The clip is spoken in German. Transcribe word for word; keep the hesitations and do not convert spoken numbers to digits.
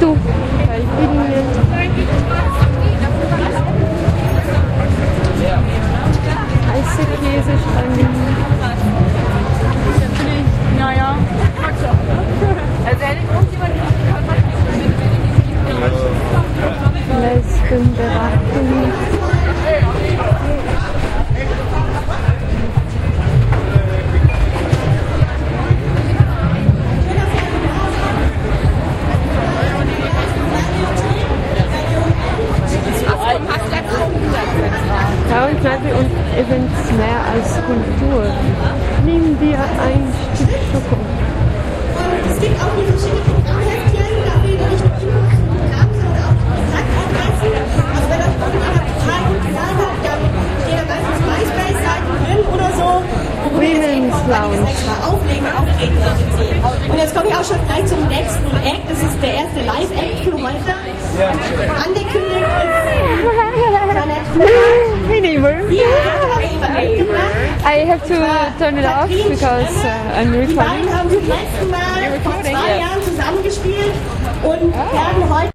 du bei Ihnen? Heiße Käsestangen. Ja, ja. Also hätte ich irgendjemand Lesben beraten. Frauenkneipe und Events mehr als Kultur. Nimm dir ein Stück Schoko. Es gibt auch die verschiedenen Programmheftchen, da fehlen nicht nur Infos zum Programm, sondern auch die Kontaktadressen. Also wenn das Programm total gut gefallen hat, dann stehen da meistens MySpace-Seiten drin oder so, wo wir jetzt Lounge extra auflegen und auftreten können. Und jetzt komme ich auch schon gleich zum nächsten Act. Das ist der erste Live-Act für heute. Angekündigt Hey neighbor. I have to turn it off because uh, I'm Die beiden recording. haben zum letzten Mal vor zwei Jahren zusammengespielt und werden heute